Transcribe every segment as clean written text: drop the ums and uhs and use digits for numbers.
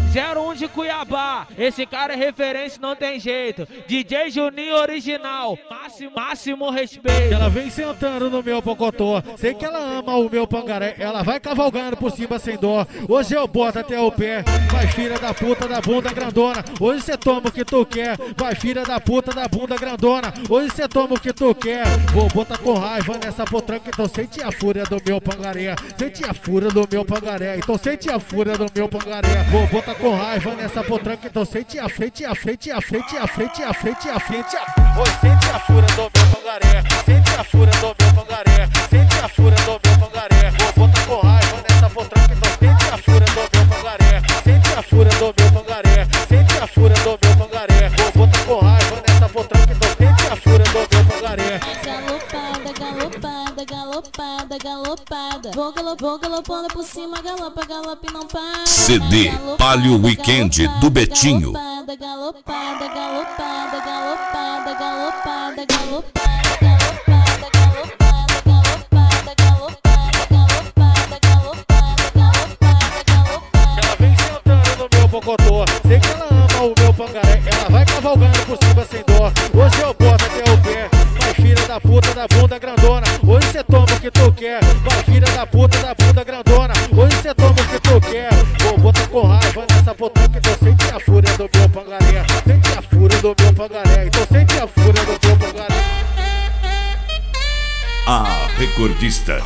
01 de Cuiabá, esse cara é referência, não tem jeito. DJ Juninho original, máximo respeito. Ela vem sentando no meu pocotó, sei que ela ama o meu pangaré. Ela vai cavalgando por cima sem dó, hoje eu boto até o pé. Vai filha da puta da bunda grandona, hoje cê toma o que tu quer. Vai filha da puta da bunda grandona, hoje cê toma o que tu quer. Vou botar com raiva nessa potranca, então sente a fúria do meu pangaré. Sente a fúria do meu pangaré, então sente a fúria do meu pangaré. Vou botar com raiva nessa potranca, então sente a frente, a frente, a frente, a frente, a frente, a frente. Oi, sente a fúria do meu pangaré, sente a fúria do meu pangaré, sente a fúria do meu pangaré. Vou botar com raiva nessa potranca, então sente a fúria do meu pangaré, sente a fúria do meu pangaré, sente a fúria do meu pangaré. Vou botar com raiva nessa potranca, então sente a fúria do meu pangaré. Galopada, galopada, galopada, galopada. Vou galopando por cima, galopa, galope não para. CD Palio Weekend do Betinho. Galopada, galopada, galopada, galopada, galopada, galopada. Pocotó, sei que ela ama o meu pangaré. Ela vai cavalgando por cima sem dó, hoje eu boto até o pé. Vai filha da puta da bunda grandona, hoje cê toma o que tu quer. Vai filha da puta da bunda grandona, hoje cê toma o que tu quer. Vou botar com raiva nessa potranca, então sente a fúria do meu pangaré. Sente a fúria do meu pangaré, então sente a fúria do meu pangaré. A recordista.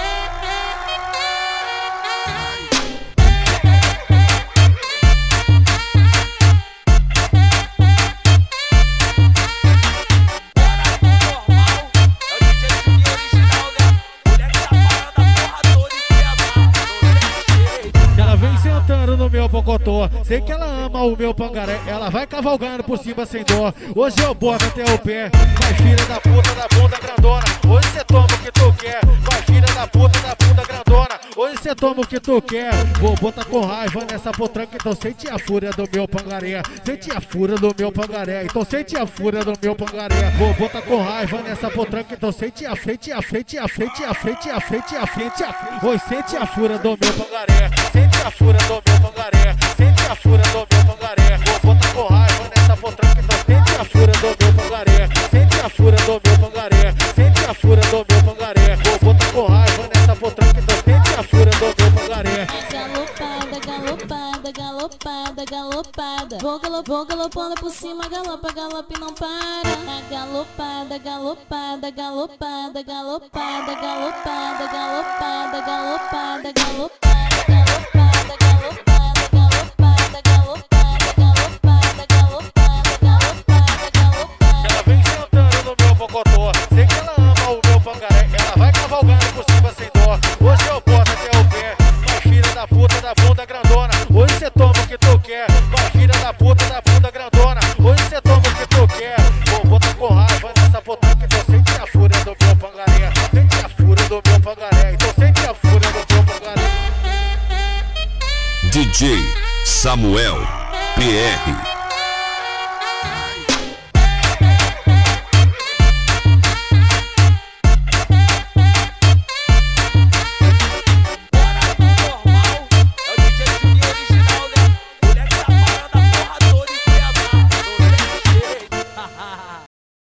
No meu pocotó, sei que ela ama o meu pangaré. Ela vai cavalgando por cima sem dó, hoje eu boto até o pé. Vai filha da puta da bunda grandona, hoje cê toma o que tu quer. Vai filha da puta da bunda grandona, hoje cê toma o que tu quer. Vou botar com raiva nessa potranca, então sente a fúria do meu pangaré. Sente a fúria do meu pangaré, então sente a fúria do meu pangaré. Vou botar com raiva nessa potranca, então sente a frente, a frente, a frente, a frente, a frente, a frente. Oi, sente a fúria do meu pangaré, sente a fúria do meu pangaré, sente a fúria do meu pangaré. Vou botar com raiva nessa potranca, então sente a fúria do meu pangaré, sente a fúria do meu pangaré, sente a fúria do meu pangaré. Vou botar com raiva nessa potranca, então sente a fúria do meu pangaré. Galopada, galopada, galopada, galopada. Vou galopando por cima, galopa, galope não para. Galopada, galopada, galopada, galopada, galopada, galopada, galopada, galopada. Sei que ela ama o meu pangaré. Ela vai cavalgando por cima sem dó, hoje eu boto até o pé. Vai filha da puta da bunda grandona, hoje cê toma o que tu quer. Vai filha da puta da bunda grandona, hoje cê toma o que tu quer. Vou botar com raiva nessa potranca, então sente a fúria do meu pangaré. Sente a fúria do meu pangaré, então sente a fúria do meu pangaré. DJ Samuel PR